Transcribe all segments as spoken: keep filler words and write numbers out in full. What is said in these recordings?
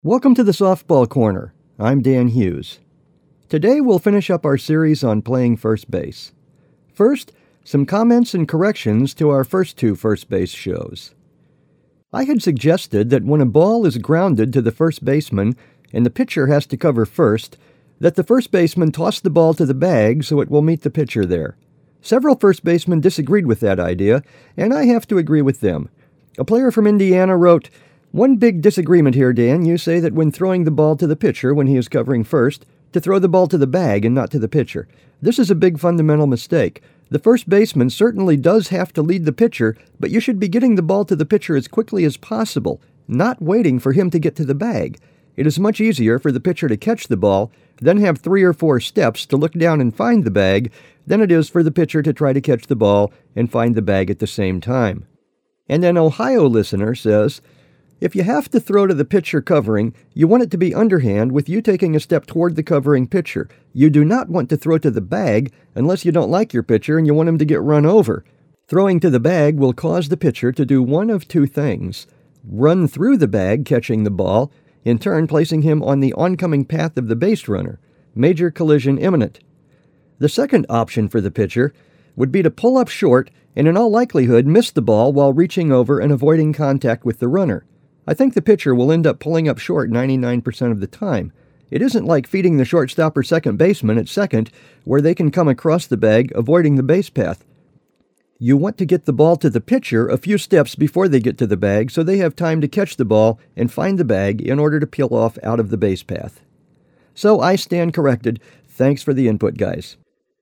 Welcome to the Softball Corner. I'm Dan Hughes. Today we'll finish up our series on playing first base. First, some comments and corrections to our first two first base shows. I had suggested that when a ball is grounded to the first baseman and the pitcher has to cover first, that the first baseman toss the ball to the bag so it will meet the pitcher there. Several first basemen disagreed with that idea, and I have to agree with them. A player from Indiana wrote, "One big disagreement here, Dan. You say that when throwing the ball to the pitcher when he is covering first, to throw the ball to the bag and not to the pitcher. This is a big fundamental mistake. The first baseman certainly does have to lead the pitcher, but you should be getting the ball to the pitcher as quickly as possible, not waiting for him to get to the bag. It is much easier for the pitcher to catch the ball, then have three or four steps to look down and find the bag, than it is for the pitcher to try to catch the ball and find the bag at the same time." And an Ohio listener says, "If you have to throw to the pitcher covering, you want it to be underhand with you taking a step toward the covering pitcher. You do not want to throw to the bag unless you don't like your pitcher and you want him to get run over. Throwing to the bag will cause the pitcher to do one of two things: run through the bag catching the ball, in turn placing him on the oncoming path of the base runner. Major collision imminent. The second option for the pitcher would be to pull up short and in all likelihood miss the ball while reaching over and avoiding contact with the runner. I think the pitcher will end up pulling up short ninety-nine percent of the time. It isn't like feeding the shortstop or second baseman at second, where they can come across the bag, avoiding the base path. You want to get the ball to the pitcher a few steps before they get to the bag so they have time to catch the ball and find the bag in order to peel off out of the base path." So I stand corrected. Thanks for the input, guys.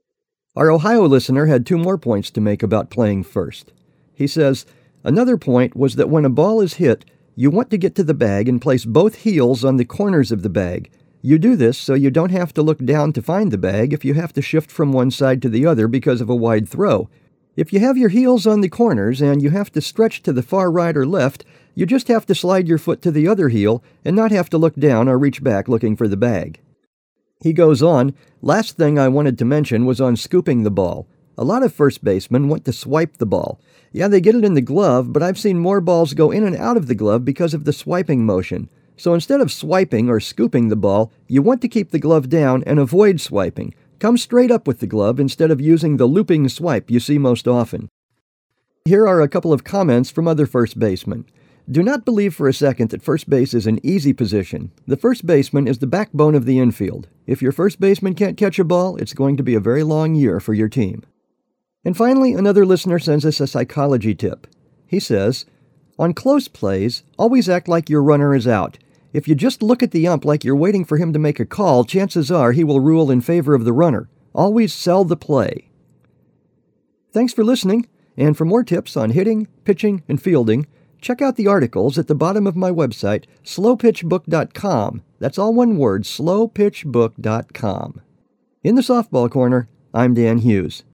Our Ohio listener had two more points to make about playing first. He says, "Another point was that when a ball is hit, you want to get to the bag and place both heels on the corners of the bag. You do this so you don't have to look down to find the bag if you have to shift from one side to the other because of a wide throw. If you have your heels on the corners and you have to stretch to the far right or left, you just have to slide your foot to the other heel and not have to look down or reach back looking for the bag." He goes on, "Last thing I wanted to mention was on scooping the ball. A lot of first basemen want to swipe the ball. Yeah, they get it in the glove, but I've seen more balls go in and out of the glove because of the swiping motion. So instead of swiping or scooping the ball, you want to keep the glove down and avoid swiping. Come straight up with the glove instead of using the looping swipe you see most often." Here are a couple of comments from other first basemen. "Do not believe for a second that first base is an easy position. The first baseman is the backbone of the infield. If your first baseman can't catch a ball, it's going to be a very long year for your team." And finally, another listener sends us a psychology tip. He says, "On close plays, always act like your runner is out. If you just look at the ump like you're waiting for him to make a call, chances are he will rule in favor of the runner. Always sell the play." Thanks for listening, and for more tips on hitting, pitching, and fielding, check out the articles at the bottom of my website, slow pitch book dot com. That's all one word, slow pitch book dot com. In the Softball Corner, I'm Dan Hughes.